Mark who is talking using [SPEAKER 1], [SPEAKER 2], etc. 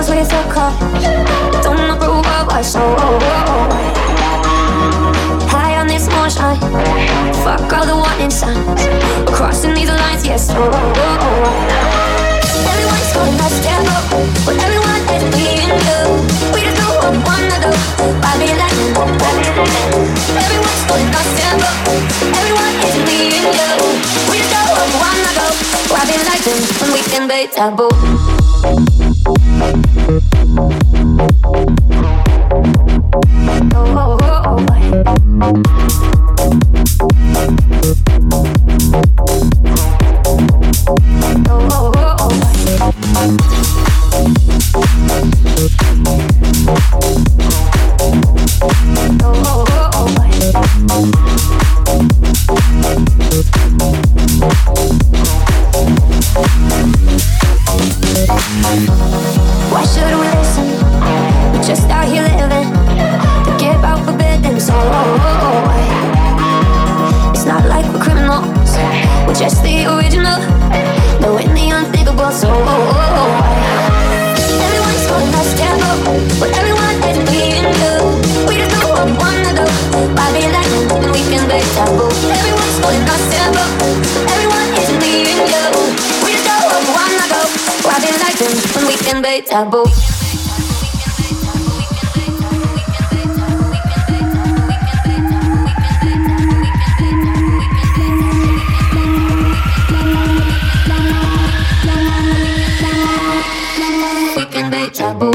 [SPEAKER 1] comes with a cost. Don't approve of us, so high on this motion. Fuck all the warning signs. We're crossing these lines, yes, everyone's calling us devil, but everyone is being you. We just do what we wanna do. Why be like everyone's calling us devil, everyone is being you. We just do what we wanna do. Why be like them when we can be taboo? Why should we listen? We're just out here living. Forget about forbidden soul. It's not like we're criminals. We're just the original. No, in the unthinkable soul. Everyone's calling us devil, but everyone is being you. We just do what we wanna do. Why be like when we can be taboo? Everyone's calling us devil, everyone is being you. We just do what we wanna do. Why be like them when we can be taboo? We can be taboo.